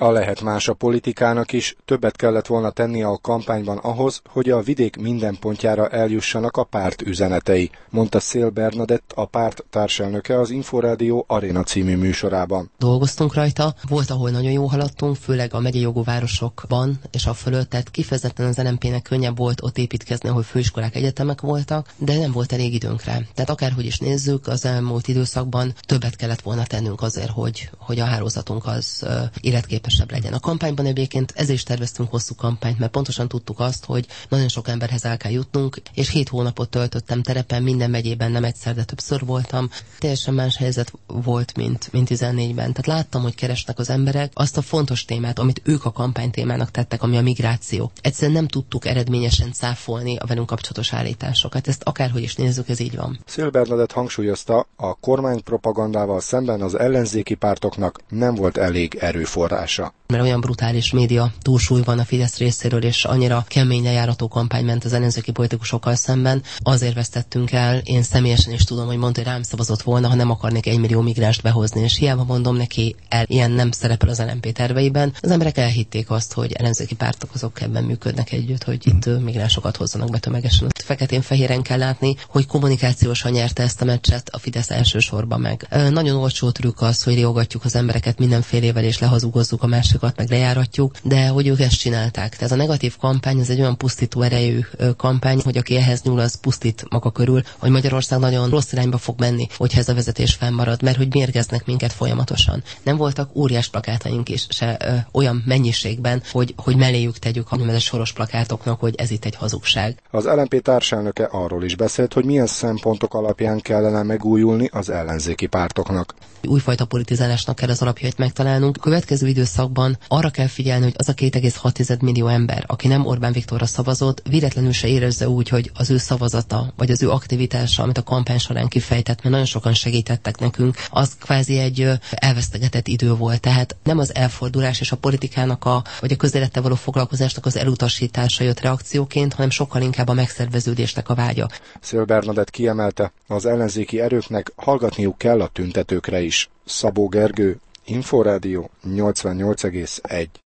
A lehet más a politikának is, többet kellett volna tennie a kampányban ahhoz, hogy a vidék minden pontjára eljussanak a párt üzenetei, mondta Szél Bernadett, a párt társelnöke az Inforádió Aréna című műsorában. Dolgoztunk rajta, volt, ahol nagyon jó haladtunk, főleg a megyei jogú városokban és a fölött, tehát kifejezetten az LMP-nek könnyebb volt ott építkezni, ahol főiskolák, egyetemek voltak, de nem volt elég időnk rá. Tehát akárhogy is nézzük, az elmúlt időszakban többet kellett volna tennünk azért, hogy a hálózatunk az életképesebb legyen. A kampányban egyébként ezért is terveztünk hosszú kampányt, mert pontosan tudtuk azt, hogy nagyon sok emberhez el kell jutnunk, és 7 hónapot töltöttem terepen, minden megyében nem egyszer, de többször voltam. Teljesen más helyzet volt, mint 14-ben. Tehát láttam, hogy keresnek az emberek azt a fontos témát, amit ők a kampánytémának tettek, ami a migráció. Egyszerűen nem tudtuk eredményesen cáfolni a velünk kapcsolatos állításokat. Ezt akárhogy is nézzük, ez így van. Szél Bernadett hangsúlyozta, a kormánypropagandával szemben az ellenzéki pártoknak nem volt elég erőforrása. Mert olyan brutális média túlsúly van a Fidesz részéről, és annyira kemény lejárató kampány ment az ellenzéki politikusokkal szemben, azért vesztettünk el. Én személyesen is tudom, hogy mondta, hogy rám szavazott volna, ha nem akarnék 1 millió migránst behozni, és hiába mondom neki, ilyen nem szerepel az LMP terveiben. Az emberek elhitték azt, hogy ellenzéki pártok azok ebben működnek együtt, hogy itt migránsokat hozzanak be tömegesen. Feketén-fehéren kell látni, hogy kommunikációsan nyerte ezt a meccset a Fidesz elsősorban meg. Nagyon olcsó trükk az, hogy riogatjuk az embereket mindenfélével, és lehazugozzuk a másikat, meg lejáratjuk, de hogy ők ezt csinálták. Tehát a negatív kampány az egy olyan pusztító erejű kampány, hogy aki ehhez nyúl, az pusztít maga körül, hogy Magyarország nagyon rossz irányba fog menni, hogyha ez a vezetés fennmarad, mert hogy mérgeznek minket folyamatosan. Nem voltak óriás plakátaink is, se olyan mennyiségben, hogy melléjük tegyük a úgynevezett soros plakátoknak, hogy ez itt egy hazugság. Az LMP társelnöke arról is beszélt, hogy milyen szempontok alapján kellene megújulni az ellenzéki pártoknak. Újfajta politizálásnak kell az alapjait megtalálnunk. A következő időszakban arra kell figyelni, hogy az a 2,6 millió ember, aki nem Orbán Viktorra szavazott, véletlenül se érezze úgy, hogy az ő szavazata, vagy az ő aktivitása, amit a kampány során kifejtett, mert nagyon sokan segítettek nekünk, az kvázi egy elvesztegetett idő volt. Tehát nem az elfordulás és a politikának vagy a közélettel való foglalkozásnak az elutasítása jött reakcióként, hanem sokkal inkább a megszerveződésnek a vágya. Szél Bernadett kiemelte, az ellenzéki erőknek hallgatniuk kell a tüntetőkre is. Szabó Gergő, Inforádió 88,1.